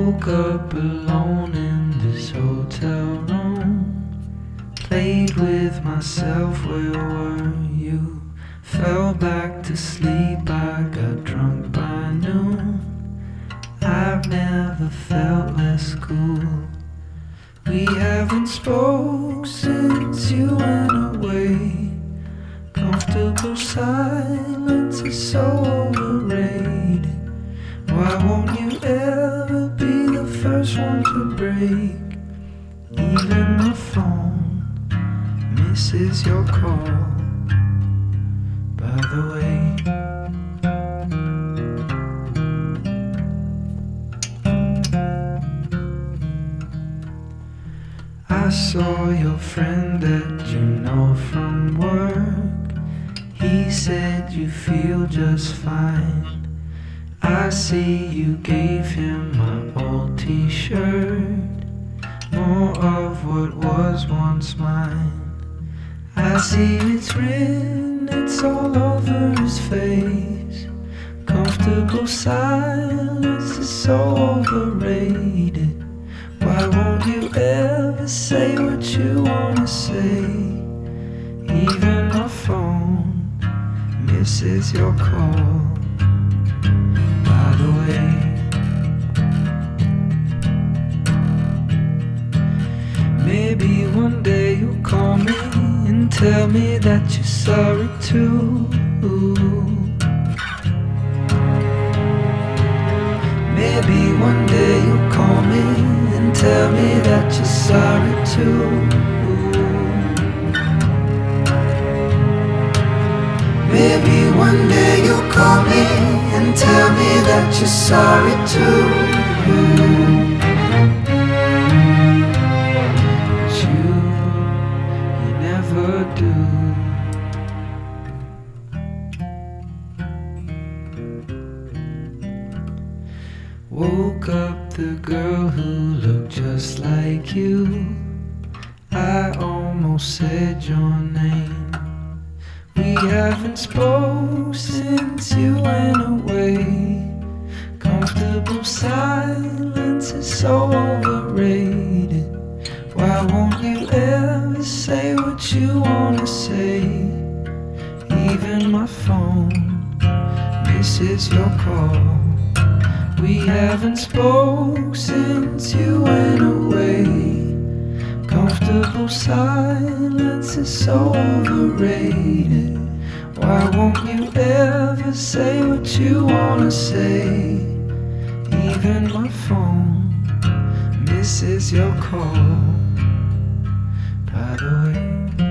Woke up alone in this hotel room. Played with myself, where were you? Fell back to sleep, I got drunk by noon. I've never felt less cool. We haven't spoke since you went away. Comfortable silence is so overrated. Why won't you ever be the first one to break? Even the phone misses your call. By the way, I saw your friend that you know from work. He said you feel just fine. I see you gave him my old t-shirt, more of what was once mine. I see it's written, it's all over his face. Comfortable silence is so overrated. Why won't you ever say what you wanna say? Even my phone misses your call. By the way, maybe one day you'll call me and tell me that you're sorry too. Maybe one day you'll call me and tell me that you're sorry too. Maybe one day you'll call me and tell me that you're sorry too. But you never do. Woke up the girl who looked just like you. I almost said your name. We haven't spoke since you went away. Comfortable silence is so overrated. Why won't you ever say what you wanna say? Even my phone misses your call. We haven't spoke since you went away. Comfortable silence is so overrated. Why won't you ever say what you wanna say? Even my phone misses your call. By the way,